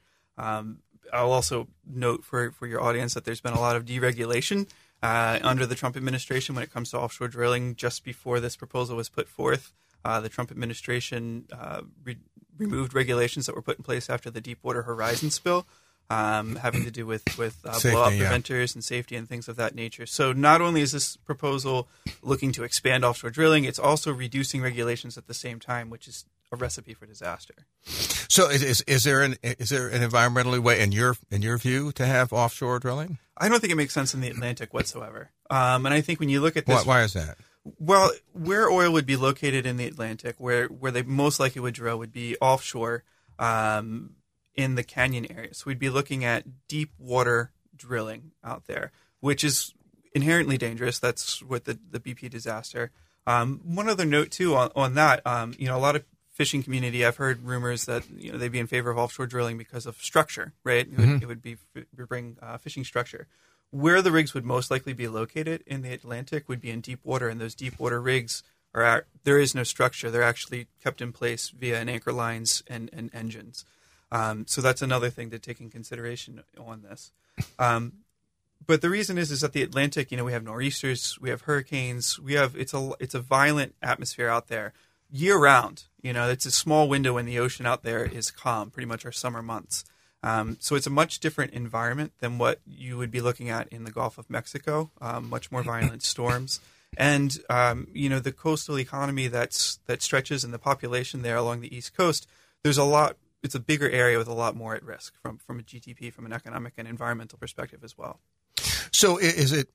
I'll also note for your audience that there's been a lot of deregulation under the Trump administration when it comes to offshore drilling. Just before this proposal was put forth, the Trump administration removed regulations that were put in place after the Deepwater Horizon spill. having to do with Safety, blowout yeah. preventers and safety and things of that nature. So not only is this proposal looking to expand offshore drilling, it's also reducing regulations at the same time, which is a recipe for disaster. So is there an environmentally way in your view to have offshore drilling? I don't think it makes sense in the Atlantic whatsoever. And I think when you look at this, Why is that? well, where oil would be located in the Atlantic, where they most likely would drill, would be offshore in the canyon area. So we'd be looking at deep water drilling out there, which is inherently dangerous. That's what the BP disaster. One other note too on that, a lot of fishing community, I've heard rumors that they'd be in favor of offshore drilling because of structure, right? It would bring fishing structure. Where the rigs would most likely be located in the Atlantic would be in deep water, and those deep water rigs there is no structure. They're actually kept in place via an anchor lines and engines. So that's another thing to take in consideration on this. But the reason is that the Atlantic, we have nor'easters, we have hurricanes, it's a violent atmosphere out there year round. It's a small window when the ocean out there is calm, pretty much our summer months. So it's a much different environment than what you would be looking at in the Gulf of Mexico, much more violent storms. And, the coastal economy that stretches and the population there along the East Coast, it's a bigger area with a lot more at risk from a GDP, from an economic and environmental perspective as well. So is it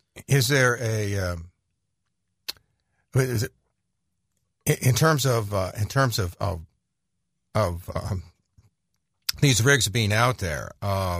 in terms of these rigs being out there,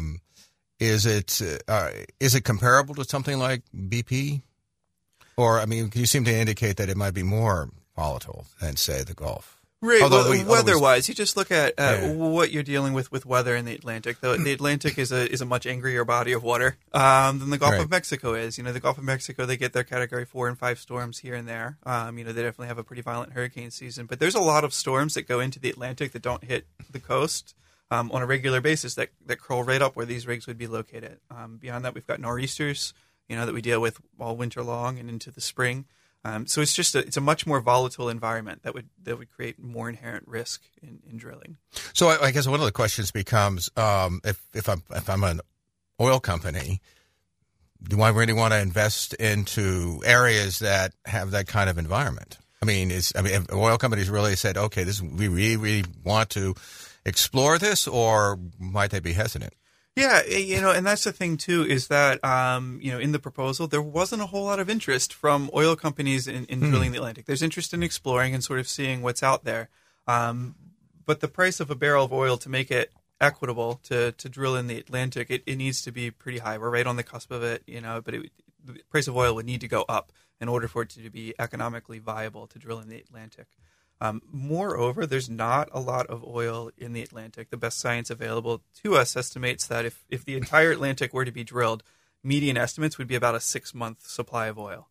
is it comparable to something like BP? Or, you seem to indicate that it might be more volatile than, say, the Gulf. Right. Weather-wise, you just look at what you're dealing with weather in the Atlantic. The Atlantic is a much angrier body of water than the Gulf of Mexico is. The Gulf of Mexico, they get their Category 4 and 5 storms here and there. They definitely have a pretty violent hurricane season. But there's a lot of storms that go into the Atlantic that don't hit the coast on a regular basis that curl right up where these rigs would be located. Beyond that, we've got nor'easters, that we deal with all winter long and into the spring. So it's a much more volatile environment that would create more inherent risk in drilling. So I guess one of the questions becomes, if I'm an oil company, do I really want to invest into areas that have that kind of environment? Have oil companies really said, okay, we really, really want to explore this, or might they be hesitant? Yeah, and that's the thing too, is that in the proposal there wasn't a whole lot of interest from oil companies in drilling the Atlantic. There's interest in exploring and sort of seeing what's out there, but the price of a barrel of oil to make it equitable to drill in the Atlantic, it needs to be pretty high. We're right on the cusp of it, but the price of oil would need to go up in order for it to be economically viable to drill in the Atlantic. Moreover, there's not a lot of oil in the Atlantic. The best science available to us estimates that if the entire Atlantic were to be drilled, median estimates would be about a 6-month supply of oil.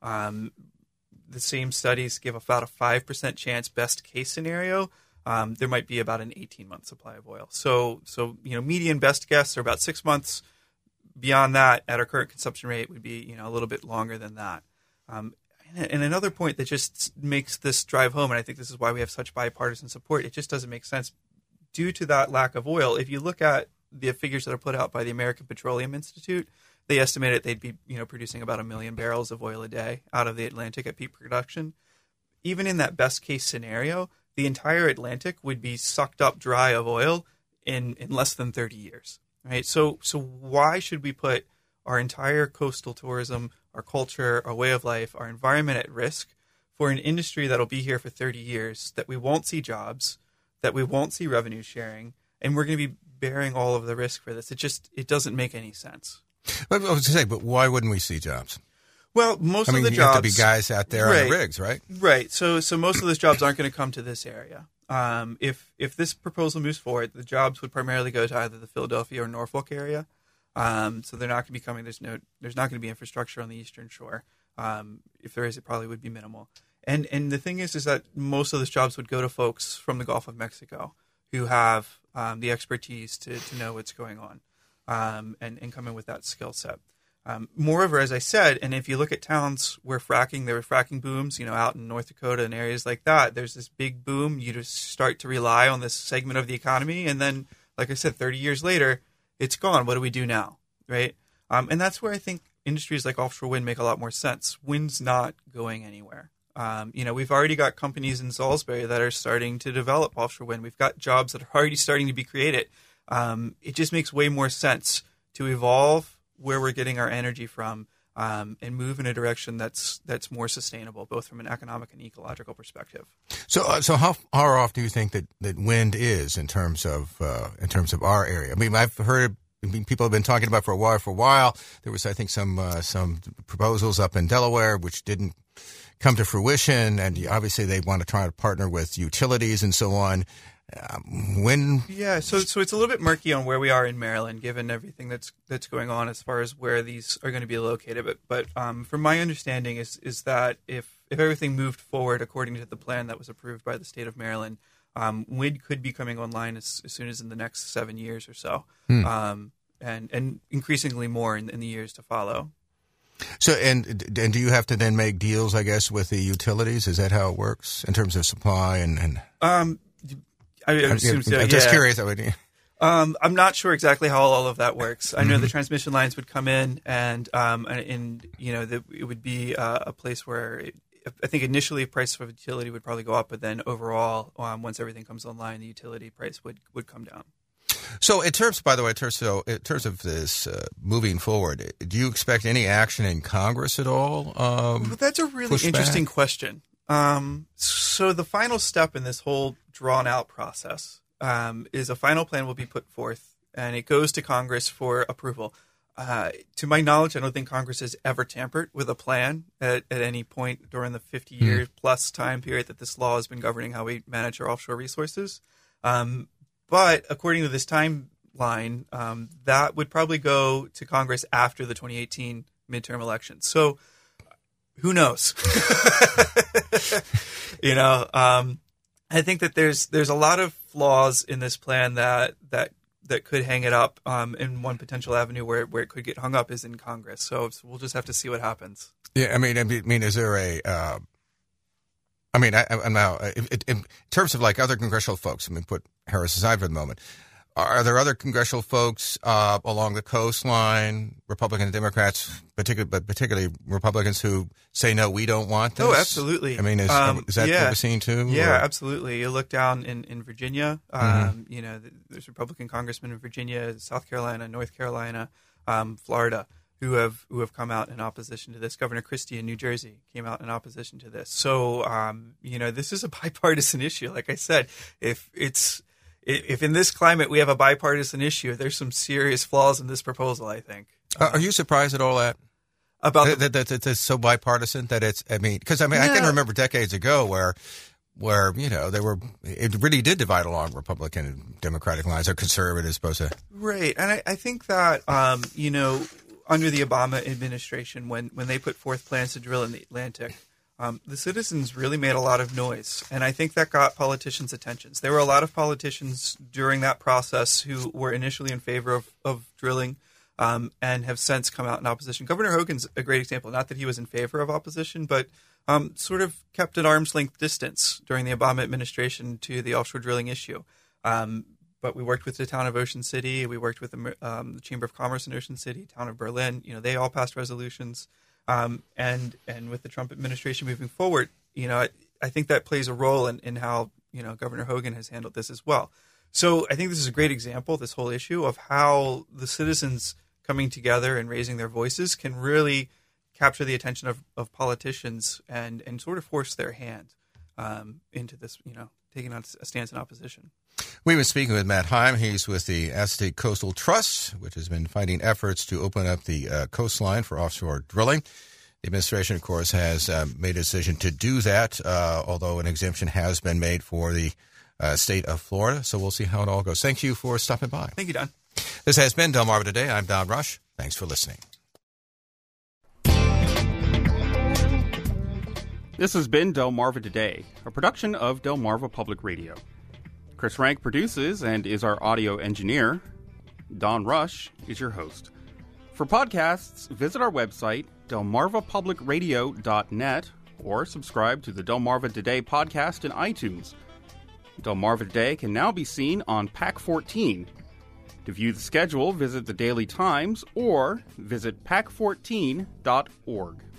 The same studies give about a 5% chance, best case scenario, there might be about an 18-month supply of oil. So median best guess are about 6 months. Beyond that, at our current consumption rate, would be a little bit longer than that. And another point that just makes this drive home, and I think this is why we have such bipartisan support, it just doesn't make sense due to that lack of oil. If you look at the figures that are put out by the American Petroleum Institute, they estimated they'd be producing about 1 million barrels of oil a day out of the Atlantic at peak production. Even in that best case scenario, the entire Atlantic would be sucked up dry of oil in less than 30 years. Right? So why should we put our entire coastal tourism, our culture, our way of life, our environment at risk for an industry that'll be here for 30 years, that we won't see jobs, that we won't see revenue sharing, and we're going to be bearing all of the risk for this? It doesn't make any sense. But I was going to say, but why wouldn't we see jobs? Well, most of the jobs... you have to be guys out there on the rigs, right? Right. So most of those jobs aren't going to come to this area. If this proposal moves forward, the jobs would primarily go to either the Philadelphia or Norfolk area. So they're not going to be coming. There's not going to be infrastructure on the Eastern Shore. If there is, it probably would be minimal. And the thing is that most of those jobs would go to folks from the Gulf of Mexico who have the expertise to know what's going on and come in with that skill set. Moreover, as I said, and if you look at towns where there were fracking booms, out in North Dakota and areas like that, there's this big boom. You just start to rely on this segment of the economy. And then, like I said, 30 years later, it's gone. What do we do now, right? And that's where I think industries like offshore wind make a lot more sense. Wind's not going anywhere. We've already got companies in Salisbury that are starting to develop offshore wind. We've got jobs that are already starting to be created. It just makes way more sense to evolve where we're getting our energy from and move in a direction that's more sustainable, both from an economic and ecological perspective. So how far off do you think that wind is in terms of our area? I mean, I've heard people have been talking about for a while. There was, I think, some proposals up in Delaware which didn't come to fruition, and obviously they want to try to partner with utilities and so on. So it's a little bit murky on where we are in Maryland, given everything that's going on as far as where these are going to be located. But from my understanding is that if everything moved forward according to the plan that was approved by the state of Maryland, wind could be coming online as soon as in the next 7 years or so, and increasingly more in the years to follow. So, and do you have to then make deals, I guess, with the utilities? Is that how it works in terms of supply and? I assume so. I'm just curious. I'm not sure exactly how all of that works. I know the transmission lines would come in, and it would be a place where I think initially price of utility would probably go up, but then overall, once everything comes online, the utility price would come down. So, in terms of this moving forward, do you expect any action in Congress at all? That's a really interesting question. So the final step in this whole drawn-out process is a final plan will be put forth, and it goes to Congress for approval. To my knowledge, I don't think Congress has ever tampered with a plan at any point during the 50-year-plus time period that this law has been governing how we manage our offshore resources. But according to this timeline, that would probably go to Congress after the 2018 midterm elections. So who knows? I think that there's a lot of flaws in this plan that could hang it up. In one potential avenue where it could get hung up is in Congress. So we'll just have to see what happens. Yeah, I mean, is there a? I'm now in terms of like other congressional folks. I mean, put Harris aside for the moment. Are there other congressional folks along the coastline, Republican and Democrats, particularly Republicans, who say no, we don't want this? Oh, absolutely. I mean, is that what we're seeing too? Yeah, absolutely. You look down in Virginia. There's Republican congressmen in Virginia, South Carolina, North Carolina, Florida, who have come out in opposition to this. Governor Christie in New Jersey came out in opposition to this. So, this is a bipartisan issue. Like I said, if in this climate we have a bipartisan issue, there's some serious flaws in this proposal, I think. Are you surprised at all that it's so bipartisan that it's? I mean, because I can remember decades ago where it really did divide along Republican and Democratic lines, or conservative as opposed to right. And I think that under the Obama administration, when they put forth plans to drill in the Atlantic, the citizens really made a lot of noise, and I think that got politicians' attentions. There were a lot of politicians during that process who were initially in favor of drilling and have since come out in opposition. Governor Hogan's a great example. Not that he was in favor of opposition, but sort of kept an arm's length distance during the Obama administration to the offshore drilling issue. But we worked with the town of Ocean City. We worked with the Chamber of Commerce in Ocean City, town of Berlin. They all passed resolutions. And with the Trump administration moving forward, I think that plays a role in how, Governor Hogan has handled this as well. So I think this is a great example, this whole issue of how the citizens coming together and raising their voices can really capture the attention of politicians and sort of force their hand into this, taking on a stance in opposition. We've been speaking with Matt Heim. He's with the Aztec Coastal Trust, which has been fighting efforts to open up the coastline for offshore drilling. The administration, of course, has made a decision to do that, although an exemption has been made for the state of Florida. So we'll see how it all goes. Thank you for stopping by. Thank you, Don. This has been Delmarva Today. I'm Don Rush. Thanks for listening. This has been Delmarva Today, a production of Delmarva Public Radio. Chris Rank produces and is our audio engineer. Don Rush is your host. For podcasts, visit our website, delmarvapublicradio.net, or subscribe to the Delmarva Today podcast in iTunes. Delmarva Today can now be seen on PAC 14. To view the schedule, visit the Daily Times or visit pac14.org.